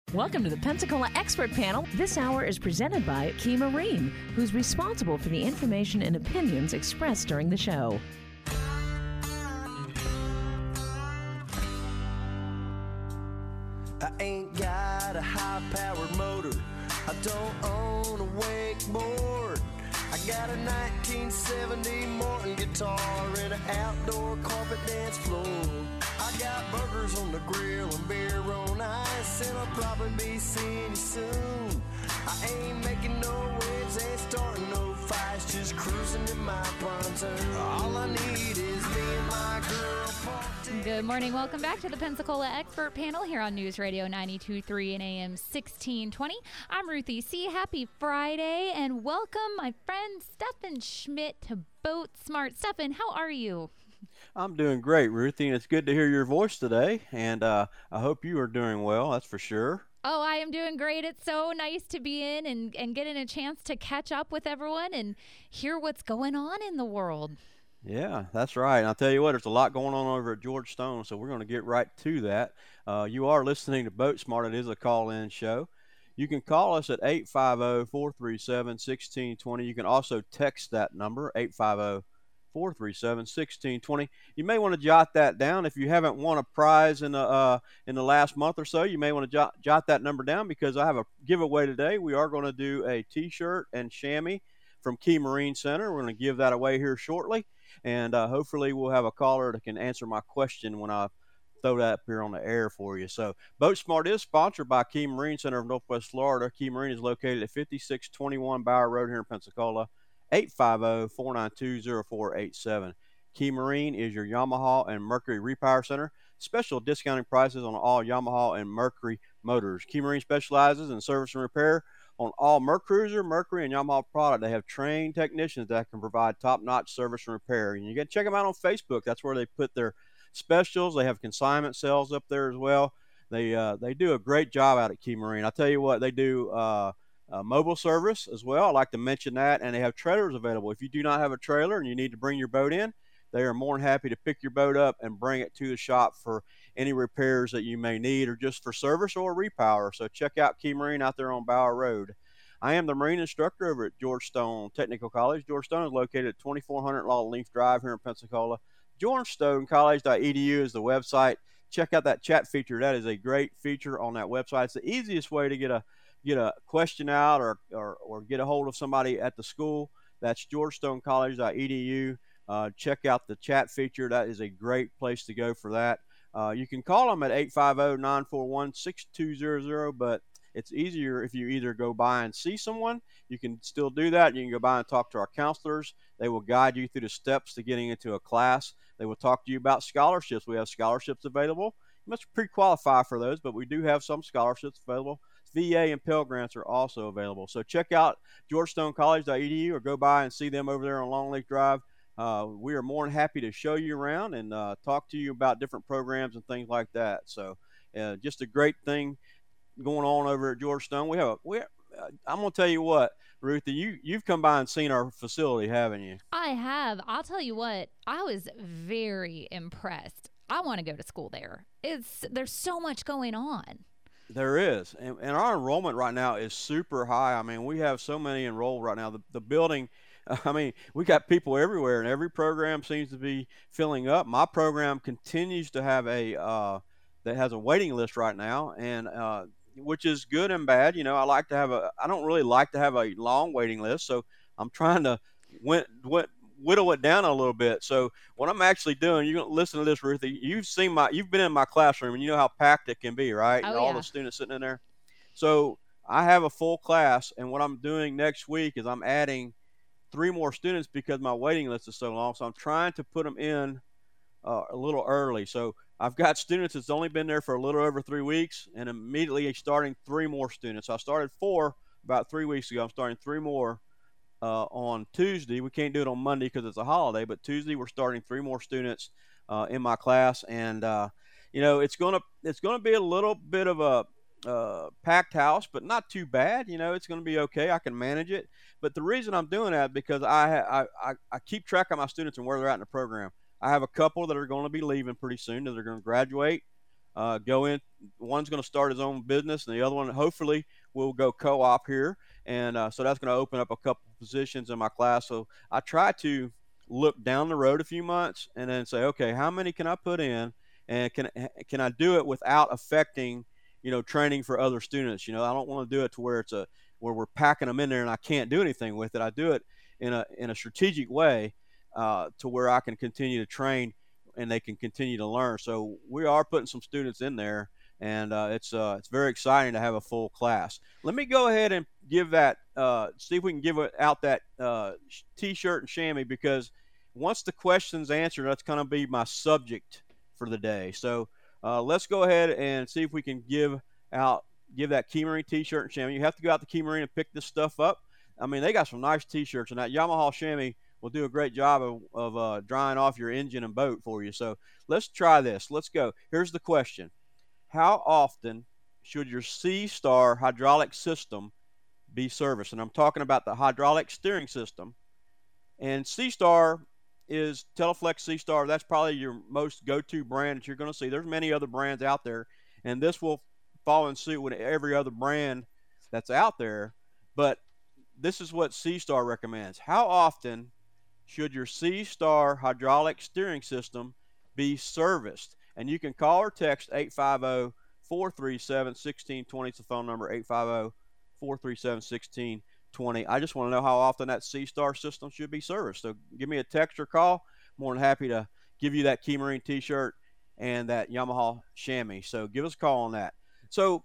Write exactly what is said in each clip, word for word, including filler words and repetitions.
Welcome to the Pensacola Expert Panel. This hour is presented by Key Marine, who's responsible for the information and opinions expressed during the show. I ain't got a high-powered motor. I don't own a wakeboard. I got a nineteen seventy Morton guitar and an outdoor carpet dance floor. I got burgers on the grill and beer on ice, and I'll probably be seeing you soon. I ain't making no waves, ain't starting no fights, just cruising in my pontoon. All I need is me and my girl party. Good morning. Welcome back to the Pensacola Expert Panel here on News Radio ninety-two point three and A M sixteen twenty. I'm Ruthie C. Happy Friday, and welcome my friend Stephen Schmidt to Boat Smart. Stephen, how are you? I'm doing great, Ruthie, and it's good to hear your voice today, and uh, I hope you are doing well, that's for sure. Oh, I am doing great. It's so nice to be in and, and getting a chance to catch up with everyone and hear what's going on in the world. Yeah, that's right. And I'll tell you what, there's a lot going on over at George Stone, so we're going to get right to that. Uh, you are listening to Boat Smart. It is a call-in show. You can call us at eight five zero, four three seven, one six two zero. You can also text that number, eight five zero, four three seven, one six two zero. You may want to jot that down. If you haven't won a prize in the uh, in the last month or so, you may want to jot, jot that number down, because I have a giveaway today. We are going to do a T-shirt and chamois from Key Marine Center. We're going to give that away here shortly, and uh, hopefully we'll have a caller that can answer my question when I throw that up here on the air for you. So Boat Smart is sponsored by Key Marine Center of Northwest Florida. Key Marine is located at fifty-six twenty-one Bower Road here in Pensacola. eight five zero, four nine two, zero four eight seven. Key Marine is your Yamaha and Mercury repower center. Special discounting prices on all Yamaha and Mercury motors. Key Marine specializes in service and repair on all Mercruiser, Mercury, and Yamaha product. They have trained technicians that can provide top-notch service and repair. And you can check them out on Facebook. That's where they put their specials. They have consignment sales up there as well. They uh, they do a great job out at Key Marine. I'll tell you what, they do uh, Uh, mobile service as well. I'd like to mention that, and they have trailers available. If you do not have a trailer and you need to bring your boat in, they are more than happy to pick your boat up and bring it to the shop for any repairs that you may need, or just for service or repower. So check out Key Marine out there on Bower Road. I am the Marine instructor over at George Stone Technical College. George Stone is located at twenty-four hundred Law Leaf Drive here in Pensacola. george stone college dot e d u is the website. Check out that chat feature. That is a great feature on that website. It's the easiest way to get a get a question out or, or, or get a hold of somebody at the school. That's george stone college dot e d u. Uh, check out the chat feature. That is a great place to go for that. Uh, you can call them at eight five zero, nine four one, six two zero zero, but it's easier if you either go by and see someone. You can still do that. You can go by and talk to our counselors. They will guide you through the steps to getting into a class. They will talk to you about scholarships. We have scholarships available. You must pre-qualify for those, but we do have some scholarships available. V A and Pell Grants are also available. So check out george stone college dot e d u or go by and see them over there on Long Lake Drive. Uh, we are more than happy to show you around and uh, talk to you about different programs and things like that. So uh, just a great thing going on over at George Stone. We have a, we, uh, I'm going to tell you what, Ruthie, you, you've come by and seen our facility, haven't you? I have. I'll tell you what, I was very impressed. I want to go to school there. It's there's so much going on. There is, and, and our enrollment right now is super high. I mean, we have so many enrolled right now. The, the building, I mean, we got people everywhere, and every program seems to be filling up. My program continues to have a uh, that has a waiting list right now, and uh, which is good and bad. You know, I like to have a. I don't really like to have a long waiting list, so I'm trying to went went. whittle it down a little bit. So what I'm actually doing, you're going to listen to this, Ruthie. You've seen my, you've been in my classroom, and you know how packed it can be, right? Oh, and all yeah. the students sitting in there. So I have a full class, and what I'm doing next week is I'm adding three more students because my waiting list is so long. So I'm trying to put them in uh, a little early. So I've got students that's only been there for a little over three weeks, and immediately starting three more students. I started four about three weeks ago. I'm starting three more Uh, on Tuesday. We can't do it on Monday because it's a holiday, but Tuesday we're starting three more students uh, in my class, and uh, you know it's gonna it's gonna be a little bit of a uh, packed house, but not too bad. You know, it's gonna be okay. I can manage it. But the reason I'm doing that is because I I I, I keep track of my students and where they're at in the program. I have a couple that are going to be leaving pretty soon, that are going to graduate uh, go in. One's going to start his own business, and the other one hopefully will go co-op here. And uh, so that's going to open up a couple positions in my class. So I try to look down the road a few months and then say, okay, how many can I put in, and can can I do it without affecting, you know, training for other students? You know, I don't want to do it to where it's a where we're packing them in there and I can't do anything with it. I do it in a in a strategic way uh, to where I can continue to train and they can continue to learn. So we are putting some students in there, and uh, it's uh, it's very exciting to have a full class. Let me go ahead and give that, uh, see if we can give out that uh, T-shirt and chamois, because once the question's answered, that's going to be my subject for the day. So uh, let's go ahead and see if we can give out give that Key Marine T-shirt and chamois. You have to go out to Key Marine and pick this stuff up. I mean, they got some nice T-shirts, and that Yamaha chamois will do a great job of, of uh, drying off your engine and boat for you. So let's try this. Let's go. Here's the question. How often should your C-Star hydraulic system be serviced? And I'm talking about the hydraulic steering system. And C-Star is Teleflex C-Star. That's probably your most go-to brand that you're going to see. There's many other brands out there, and this will fall in suit with every other brand that's out there. But this is what C-Star recommends. How often should your C-Star hydraulic steering system be serviced? And you can call or text eight five zero, four three seven, one six two zero. It's the phone number, eight five zero, four three seven, one six two zero. I just want to know how often that C-Star system should be serviced. So give me a text or call. More than happy to give you that Key Marine T-shirt and that Yamaha chamois. So give us a call on that. So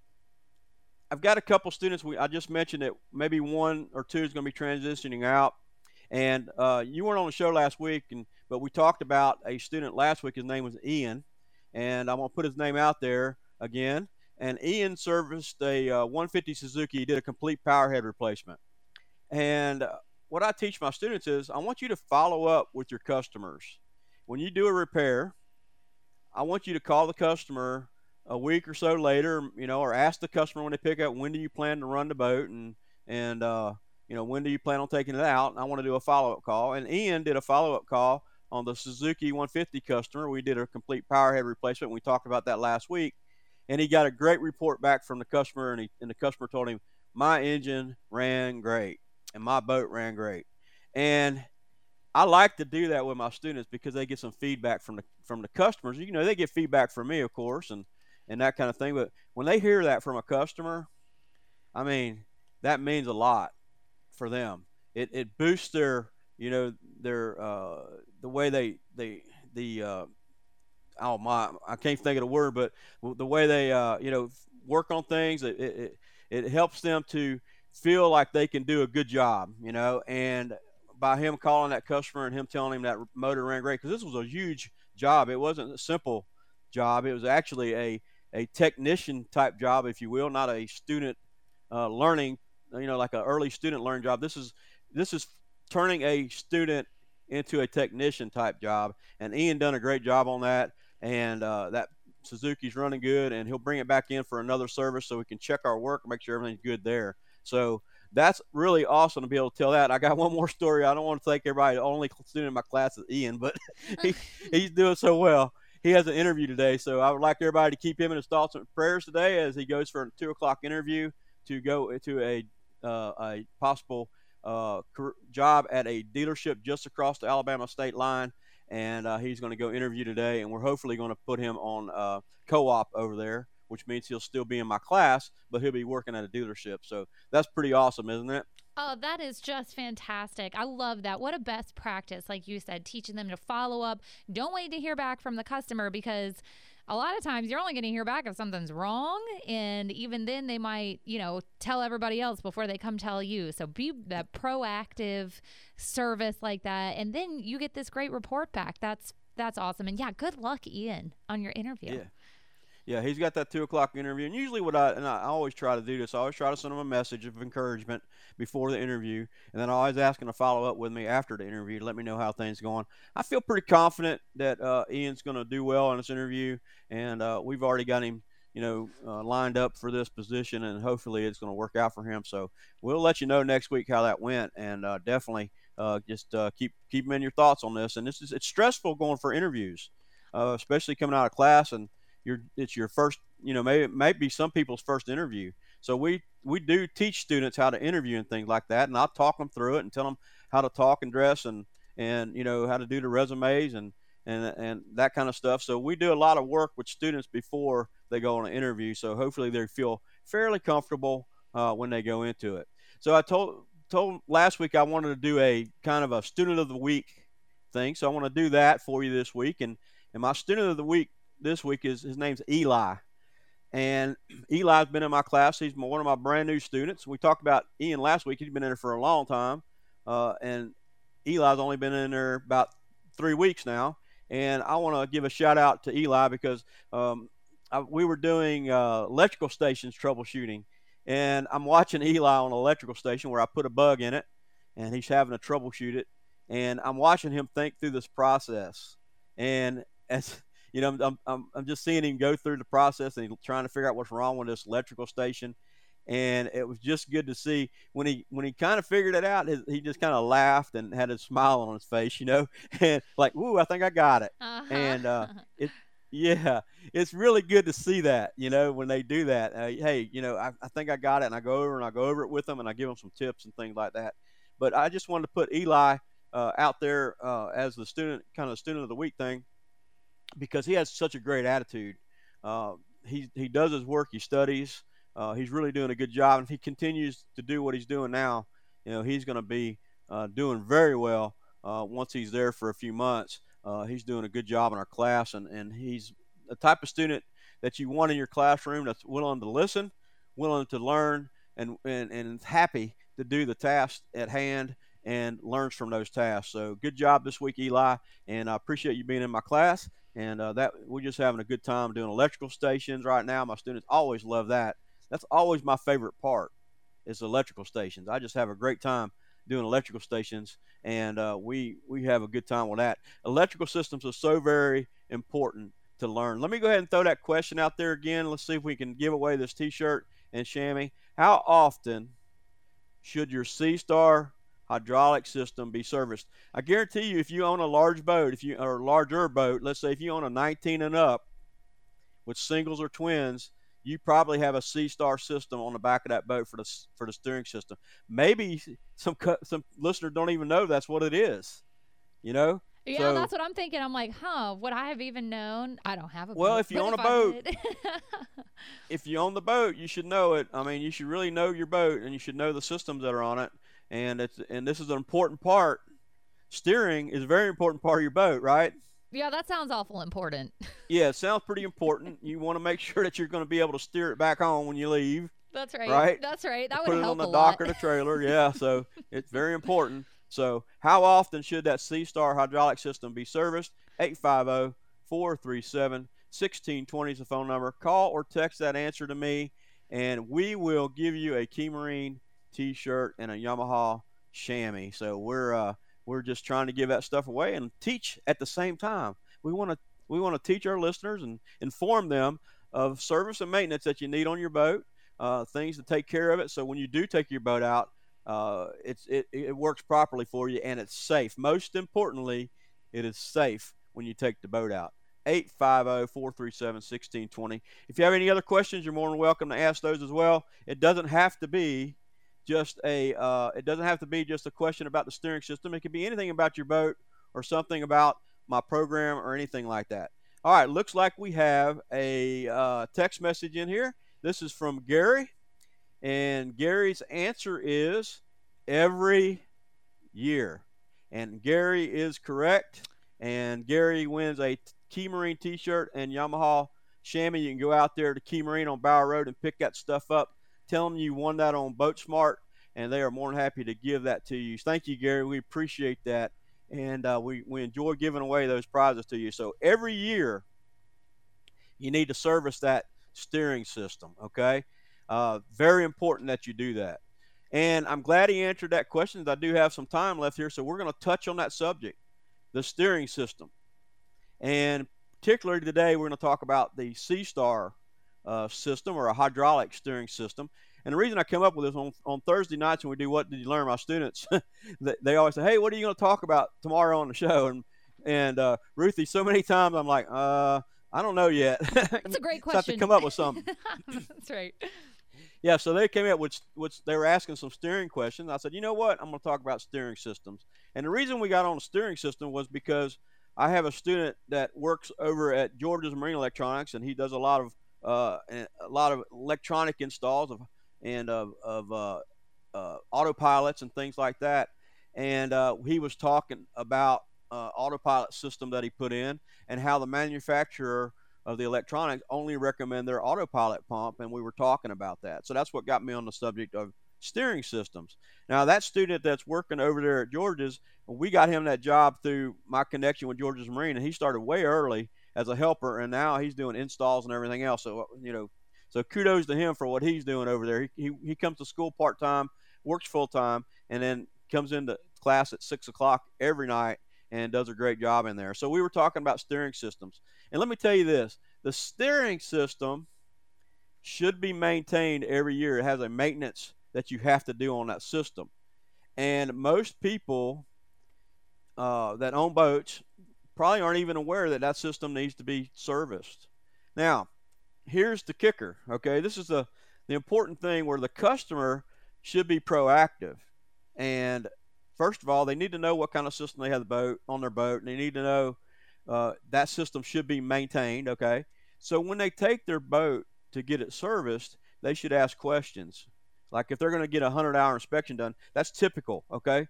I've got a couple students. We I just mentioned that maybe one or two is going to be transitioning out. And uh, you weren't on the show last week, and but we talked about a student last week. His name was Ian, and I'm going to put his name out there again. And Ian serviced a uh, one fifty Suzuki. He did a complete power head replacement. And uh, what I teach my students is I want you to follow up with your customers. When you do a repair, I want you to call the customer a week or so later, you know, or ask the customer when they pick up, when do you plan to run the boat, and and uh, you know, when do you plan on taking it out? And I want to do a follow-up call. And Ian did a follow-up call on the Suzuki one fifty customer. We did a complete power head replacement. We talked about that last week, and he got a great report back from the customer, and, he, and the customer told him, my engine ran great and my boat ran great. And I like to do that with my students because they get some feedback from the from the customers. You know, they get feedback from me, of course, and and that kind of thing. But when they hear that from a customer, I mean, that means a lot for them. It it boosts their, you know, their uh, the way they they the uh, oh my I can't think of the word, but the way they uh, you know, work on things. It, it it helps them to feel like they can do a good job, you know. And by him calling that customer and him telling him that motor ran great, because this was a huge job. It wasn't a simple job. It was actually a a technician type job, if you will, not a student uh, learning, you know, like an early student learning job. This is this is turning a student into a technician type job, and Ian done a great job on that. And uh, that Suzuki's running good, and he'll bring it back in for another service so we can check our work and make sure everything's good there. So that's really awesome to be able to tell that. I got one more story. I don't want to thank everybody. The only student in my class is Ian, but he, he's doing so well. He has an interview today, so I would like everybody to keep him in his thoughts and prayers today as he goes for a two o'clock interview to go to a uh, a possible uh, job at a dealership just across the Alabama state line. And uh, he's going to go interview today, and we're hopefully going to put him on uh, co-op over there, which means he'll still be in my class, but he'll be working at a dealership. So that's pretty awesome, isn't it? Oh, that is just fantastic. I love that. What a best practice, like you said, teaching them to follow up. Don't wait to hear back from the customer, because a lot of times you're only going to hear back if something's wrong, and even then they might, you know, tell everybody else before they come tell you. So be that proactive service like that, and then you get this great report back. That's that's awesome. And yeah, good luck, Ian, on your interview. Yeah. Yeah, he's got that two o'clock interview, and usually what I and I always try to do this. I always try to send him a message of encouragement before the interview, and then I always ask him to follow up with me after the interview to let me know how things are going. I feel pretty confident that uh, Ian's going to do well in this interview, and uh, we've already got him, you know, uh, lined up for this position, and hopefully it's going to work out for him. So we'll let you know next week how that went, and uh, definitely uh, just uh, keep keep him in your thoughts on this. And this is it's stressful going for interviews, uh, especially coming out of class and. your it's your first, you know, maybe maybe some people's first interview. So we we do teach students how to interview and things like that, and I'll talk them through it and tell them how to talk and dress and and you know how to do the resumes and and and that kind of stuff. So we do a lot of work with students before they go on an interview. So hopefully they feel fairly comfortable uh, when they go into it. So I told told last week I wanted to do a kind of a student of the week thing. So I want to do that for you this week. And and my student of the week this week is his name's Eli. And Eli's been in my class. He's one of my brand new students. We talked about Ian last week. He's been in there for a long time. Uh, and Eli's only been in there about three weeks now. And I want to give a shout out to Eli because um, I, we were doing uh, electrical stations troubleshooting. And I'm watching Eli on an electrical station where I put a bug in it, and he's having to troubleshoot it. And I'm watching him think through this process. And as you know, I'm, I'm, I'm just seeing him go through the process and he's trying to figure out what's wrong with this electrical station. And it was just good to see when he when he kind of figured it out. His, he just kind of laughed and had a smile on his face, you know, and like, "Ooh, I think I got it." Uh-huh. And uh, it, yeah, it's really good to see that, you know, when they do that. Uh, hey, you know, I, I think I got it, and I go over and I go over it with them, and I give them some tips and things like that. But I just wanted to put Eli uh, out there uh, as the student, kind of student of the week thing, because he has such a great attitude. Uh, he he does his work, he studies. Uh, he's really doing a good job, and if he continues to do what he's doing now, you know, he's going to be uh, doing very well uh, once he's there for a few months. Uh, he's doing a good job in our class, and, and he's the type of student that you want in your classroom that's willing to listen, willing to learn, and and, and happy to do the task at hand and learns from those tasks. So good job this week, Eli, and I appreciate you being in my class. And uh, that we're just having a good time doing electrical stations right now. My students always love that. That's always my favorite part is electrical stations. I just have a great time doing electrical stations, and uh, we we have a good time with that. Electrical systems are so very important to learn. Let me go ahead and throw that question out there again. Let's see if we can give away this T-shirt and chamois. How often should your C-Star hydraulic system be serviced? I guarantee you, if you own a large boat, if you or a larger boat, let's say if you own a nineteen and up with singles or twins, you probably have a C-Star system on the back of that boat for the for the steering system. Maybe some some listeners don't even know that's what it is. You know? Yeah, so, that's what I'm thinking. I'm like, huh? Would I have even known? I don't have a well, boat. Well, if you own if a boat, if you own the boat, you should know it. I mean, you should really know your boat, and you should know the systems that are on it. And it's and this is an important part. Steering is a very important part of your boat, right? Yeah, that sounds awful important. Yeah, it sounds pretty important. You want to make sure that you're going to be able to steer it back home when you leave. That's right. Right? That's right. That Put would it help on the a dock lot. or the trailer. Yeah, so it's very important. So how often should that C-Star hydraulic system be serviced? eight five zero, four three seven, one six two zero is the phone number. Call or text that answer to me, and we will give you a Key Marine T-shirt and a Yamaha chamois. So we're uh, we're just trying to give that stuff away and teach at the same time. We want to we want to teach our listeners and inform them of service and maintenance that you need on your boat, uh, things to take care of it. So when you do take your boat out, uh, it's it, it works properly for you and it's safe. Most importantly, it is safe when you take the boat out. eight five zero, four three seven, one six two zero. If you have any other questions, you're more than welcome to ask those as well. It doesn't have to be just a uh, it doesn't have to be just a question about the steering system. It could be anything about your boat or something about my program or anything like that. All right, looks like we have a uh, text message in here. This is from Gary, and Gary's answer is every year. And Gary is correct, and Gary wins a Key Marine T-shirt and Yamaha chamois. You can go out there to Key Marine on Bower Road and pick that stuff up. Tell them you won that on Boat Smart, and they are more than happy to give that to you. Thank you, Gary. We appreciate that. And uh, we, we enjoy giving away those prizes to you. So every year, you need to service that steering system, okay? Uh, very important that you do that. And I'm glad he answered that question. I do have some time left here, so we're going to touch on that subject, the steering system. And particularly today, we're going to talk about the C-Star uh, system or a hydraulic steering system. And the reason I come up with this on, on Thursday nights when we do What Did You Learn, my students, they, they always say, hey, what are you going to talk about tomorrow on the show? And, and uh, Ruthie, so many times I'm like, uh, I don't know yet. That's a great Just have to question. come up with something. That's right. Yeah, so they came up with, with they were asking some steering questions. I said, you know what? I'm going to talk about steering systems. And the reason we got on the steering system was because I have a student that works over at George's Marine Electronics, and he does a lot of uh, a lot of electronic installs of and of, of uh, uh, autopilots and things like that. And uh, he was talking about uh, autopilot system that he put in and how the manufacturer of the electronics only recommend their autopilot pump, and we were talking about that. So that's what got me on the subject of steering systems. Now, that student that's working over there at George's, we got him that job through my connection with George's Marine, and he started way early as a helper, and now he's doing installs and everything else. So, you know, so kudos to him for what he's doing over there. He, he, he comes to school part-time, works full-time, and then comes into class at six o'clock every night and does a great job in there. So we were talking about steering systems. And let me tell you this, the steering system should be maintained every year. It has a maintenance that you have to do on that system. And most people uh, that own boats probably aren't even aware that that system needs to be serviced. Now, here's the kicker, okay? This is the, the important thing where the customer should be proactive. And first of all, they need to know what kind of system they have the boat on their boat, and they need to know uh, that system should be maintained, okay? So when they take their boat to get it serviced, they should ask questions. Like if they're going to get a hundred-hour inspection done, that's typical, okay?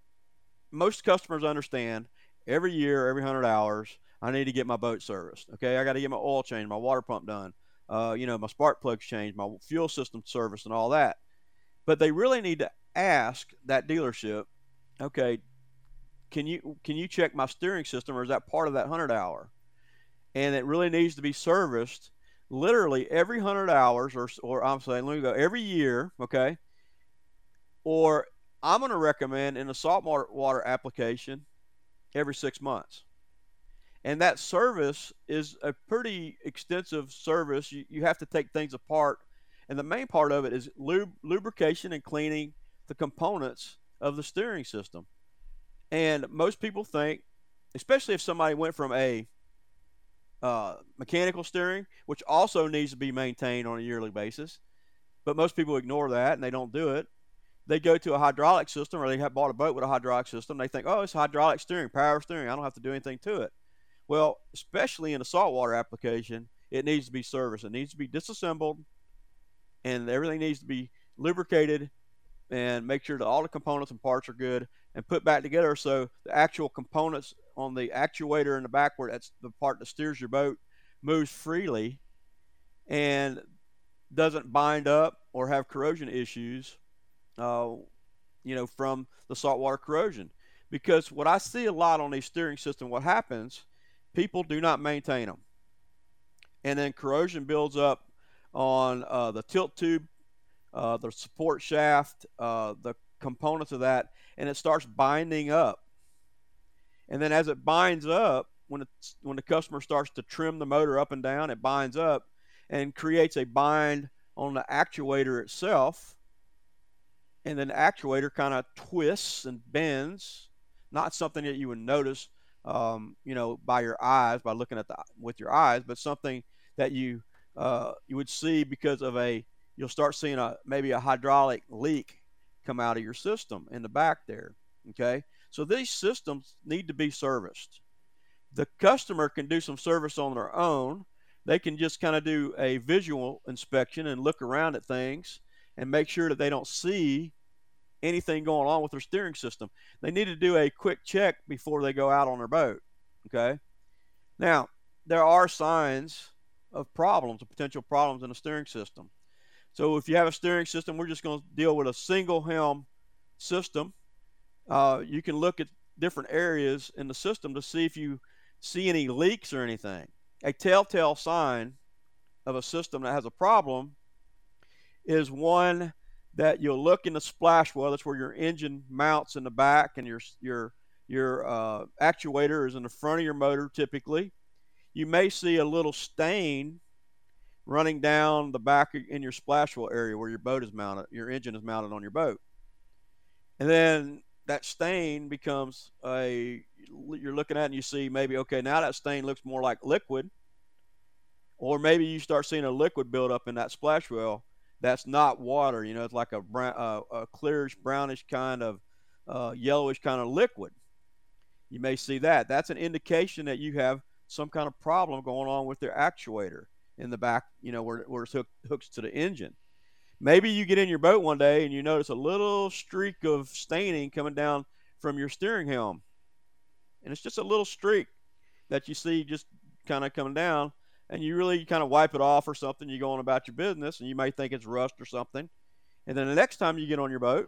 Most customers understand every year, every hundred hours, I need to get my boat serviced, okay? I got to get my oil changed, my water pump done, uh, you know, my spark plugs changed, my fuel system serviced, and all that. But they really need to ask that dealership, okay, can you can you check my steering system, or is that part of that hundred hour? And it really needs to be serviced literally every hundred hours, or or I'm saying, let me go every year, okay? Or I'm going to recommend in a saltwater water application every six months. And that service is a pretty extensive service. You, you have to take things apart. And the main part of it is lub lubrication and cleaning the components of the steering system. And most people think, especially if somebody went from a uh, mechanical steering, which also needs to be maintained on a yearly basis, but most people ignore that and they don't do it. They go to a hydraulic system, or they have bought a boat with a hydraulic system. They think, oh, it's hydraulic steering, power steering. I don't have to do anything to it. Well, especially in a saltwater application, it needs to be serviced. It needs to be disassembled, and everything needs to be lubricated and make sure that all the components and parts are good and put back together, so the actual components on the actuator in the back, where that's the part that steers your boat, moves freely and doesn't bind up or have corrosion issues, uh, you know, from the saltwater corrosion. Because what I see a lot on these steering systems, what happens, people do not maintain them. And then corrosion builds up on uh, the tilt tube, uh, the support shaft, uh, the components of that, and it starts binding up. And then as it binds up, when it's, when the customer starts to trim the motor up and down, it binds up and creates a bind on the actuator itself. And then the actuator kind of twists and bends, not something that you would notice, um, you know, by your eyes, by looking at the with your eyes, but something that you uh, you would see because of a, you'll start seeing a maybe a hydraulic leak come out of your system in the back there. Okay, so these systems need to be serviced. The customer can do some service on their own. They can just kind of do a visual inspection and look around at things and make sure that they don't see anything going on with their steering system. They need to do a quick check before they go out on their boat. Okay, now there are signs of problems, of potential problems in the steering system. So if you have a steering system, we're just going to deal with a single helm system. Uh, you can look at different areas in the system to see if you see any leaks or anything. A telltale sign of a system that has a problem is one that you'll look in the splash well. That's where your engine mounts in the back, and your your your uh, actuator is in the front of your motor typically. You may see a little stain running down the back in your splash well area where your boat is mounted, your engine is mounted on your boat. And then that stain becomes a, you're looking at it and you see maybe, okay, now that stain looks more like liquid. Or maybe you start seeing a liquid build up in that splash well. That's not water. You know, it's like a, brown, uh, a clearish, brownish kind of uh, yellowish kind of liquid. You may see that. That's an indication that you have some kind of problem going on with their actuator in the back, you know, where, where it hook, hooks to the engine. Maybe you get in your boat one day and you notice a little streak of staining coming down from your steering helm. And it's just a little streak that you see just kind of coming down. And you really kind of wipe it off or something. You go on about your business, and you may think it's rust or something. And then the next time you get on your boat,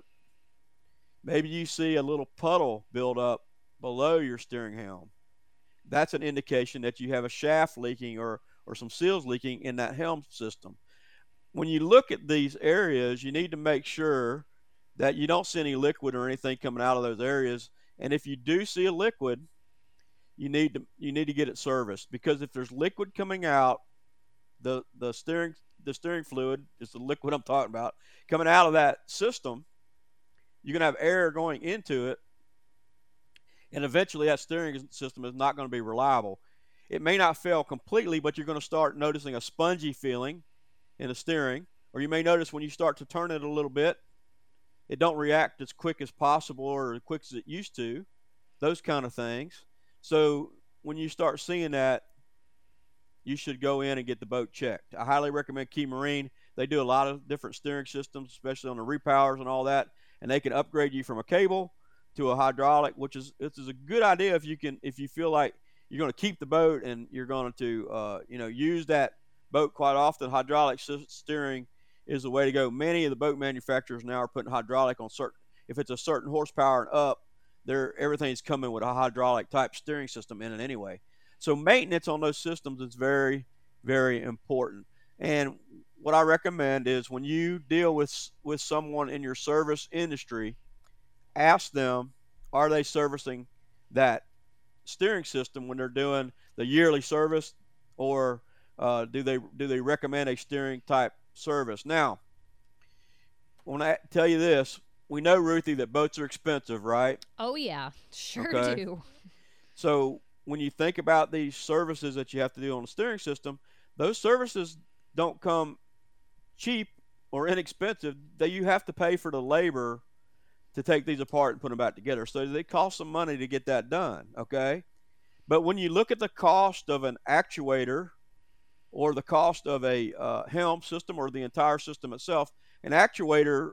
maybe you see a little puddle build up below your steering helm. That's an indication that you have a shaft leaking or, or some seals leaking in that helm system. When you look at these areas, you need to make sure that you don't see any liquid or anything coming out of those areas. And if you do see a liquid, you need to you need to get it serviced, because if there's liquid coming out, the the steering the steering fluid is the liquid I'm talking about coming out of that system. You're gonna have air going into it, and eventually that steering system is not going to be reliable. It may not fail completely, but you're going to start noticing a spongy feeling in the steering, or you may notice when you start to turn it a little bit, it don't react as quick as possible or as quick as it used to. Those kind of things. So when you start seeing that, you should go in and get the boat checked. I highly recommend Key Marine. They do a lot of different steering systems, especially on the repowers and all that, and they can upgrade you from a cable to a hydraulic, which is this is a good idea if you can if you feel like you're going to keep the boat and you're going to uh, you know use that boat quite often. Hydraulic steering is the way to go. Many of the boat manufacturers now are putting hydraulic on certain. If it's a certain horsepower and up, They're, everything's coming with a hydraulic type steering system in it anyway. So maintenance on those systems is very, very important. And what I recommend is when you deal with with someone in your service industry, ask them, are they servicing that steering system when they're doing the yearly service, or uh, do they do they recommend a steering type service? Now, when I tell you this, we know, Ruthie, that boats are expensive, right? Oh, yeah. Sure okay. do. So when you think about these services that you have to do on the steering system, those services don't come cheap or inexpensive. That you have to pay for the labor to take these apart and put them back together. So they cost some money to get that done, okay? But when you look at the cost of an actuator or the cost of a uh, helm system or the entire system itself, an actuator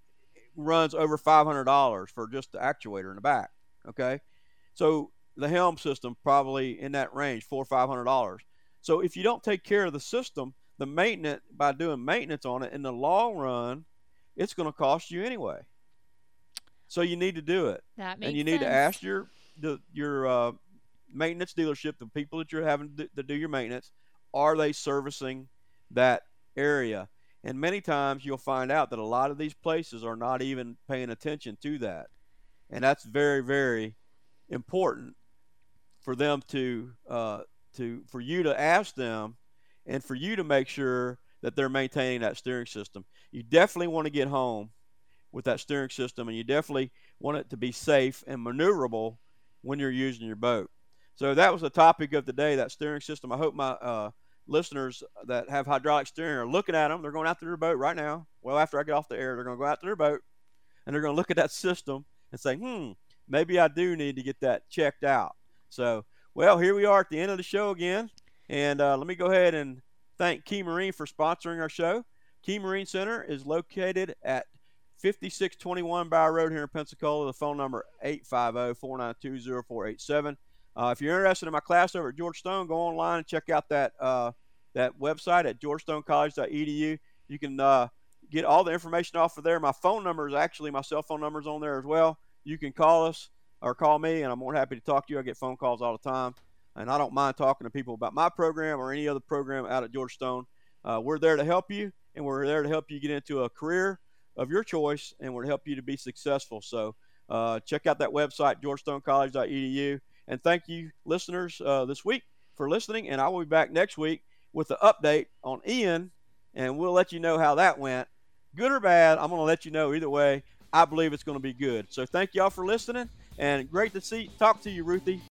runs over five hundred dollars for just the actuator in the back, okay? So the helm system probably in that range, four or five hundred dollars. So if you don't take care of the system, the maintenance, by doing maintenance on it in the long run, it's going to cost you anyway. So you need to do it. That makes and you need sense. to ask your the, your uh, maintenance dealership, the people that you're having to, to do your maintenance, are they servicing that area? And many times you'll find out that a lot of these places are not even paying attention to that. And that's very, very important for them to, uh, to, for you to ask them and for you to make sure that they're maintaining that steering system. You definitely want to get home with that steering system, and you definitely want it to be safe and maneuverable when you're using your boat. So that was the topic of the day, that steering system. I hope my uh, listeners that have hydraulic steering are looking at them. They're going out to their boat right now. Well, after I get off the air, they're going to go out to their boat, and they're going to look at that system and say, hmm, maybe I do need to get that checked out. So, well, here we are at the end of the show again. And uh, let me go ahead and thank Key Marine for sponsoring our show. Key Marine Center is located at fifty-six twenty-one Bower Road here in Pensacola. The phone number eight five zero, four nine two, zero four eight seven. Uh, if you're interested in my class over at George Stone, go online and check out that uh, that website at george stone college dot e d u. You can uh, get all the information off of there. My phone number is actually, my cell phone number is on there as well. You can call us or call me, and I'm more than happy to talk to you. I get phone calls all the time, and I don't mind talking to people about my program or any other program out at George Stone. Uh, we're there to help you, and we're there to help you get into a career of your choice, and we're to help you to be successful. So uh, check out that website, george stone college dot e d u. And thank you, listeners, uh, this week for listening. And I will be back next week with an update on Ian, and we'll let you know how that went. Good or bad, I'm going to let you know either way. I believe it's going to be good. So thank y'all for listening, and great to see talk to you, Ruthie.